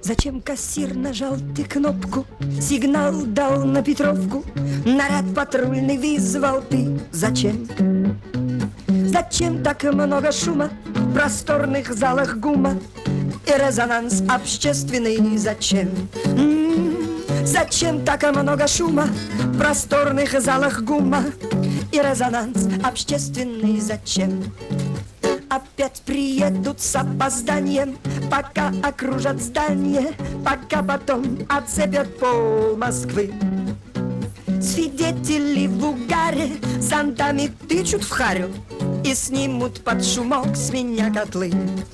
Зачем кассир нажал ты кнопку, сигнал дал на Петровку, наряд патрульный вызвал ты? Зачем? Зачем так много шума в просторных залах ГУМа и резонанс общественный? Зачем? Зачем так много шума в просторных залах ГУМа и резонанс общественный? Зачем? Опять приедут с опозданием, пока окружат здание, пока потом оцепят пол Москвы. Свидетели в угаре зонтами тычут в харю и снимут под шумок с меня котлы.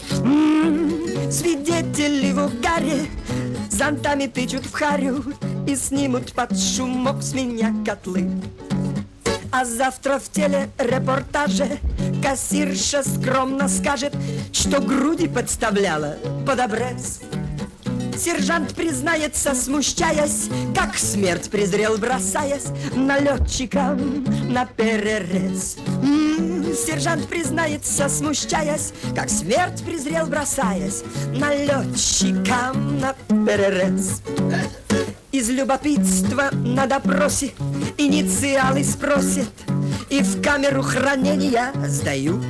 Свидетели в угаре зонтами тычут в харю и снимут под шумок с меня котлы. А завтра в телерепортаже кассирша скромно скажет, что груди подставляла под обрез. Сержант признается, смущаясь, как смерть презрел, бросаясь налетчикам на перерез. Сержант признается, смущаясь, как смерть презрел, бросаясь налетчикам на перерез. Из любопытства на допросе инициалы спросят и в камеру хранения сдают.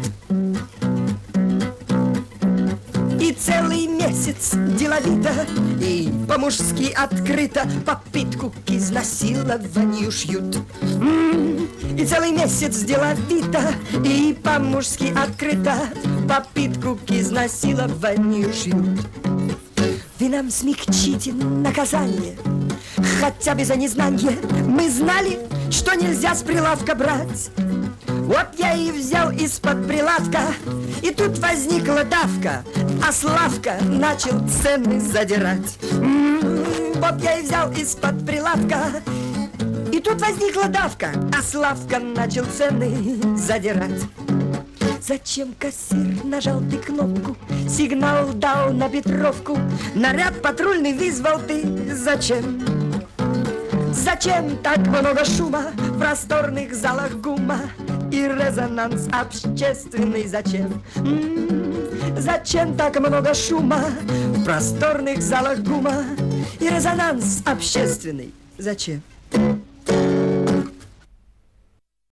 И целый месяц деловито и по-мужски открыто попытку к изнасилованию шьют. И целый месяц деловито и по-мужски открыто попытку к изнасилованию шьют. Вы нам смягчите наказание, хотя бы за незнание. Мы знали, что нельзя с прилавка брать. Вот я и взял из-под прилавка, и тут возникла давка, а Славка начал цены задирать. Вот я и взял из-под прилавка, и тут возникла давка, а Славка начал цены задирать. Зачем кассир нажал ты кнопку, сигнал дал на Петровку, наряд патрульный вызвал ты? Зачем? Зачем так много шума в просторных залах ГУМа и резонанс общественный? Зачем? Зачем так много шума в просторных залах ГУМа и резонанс общественный? Зачем?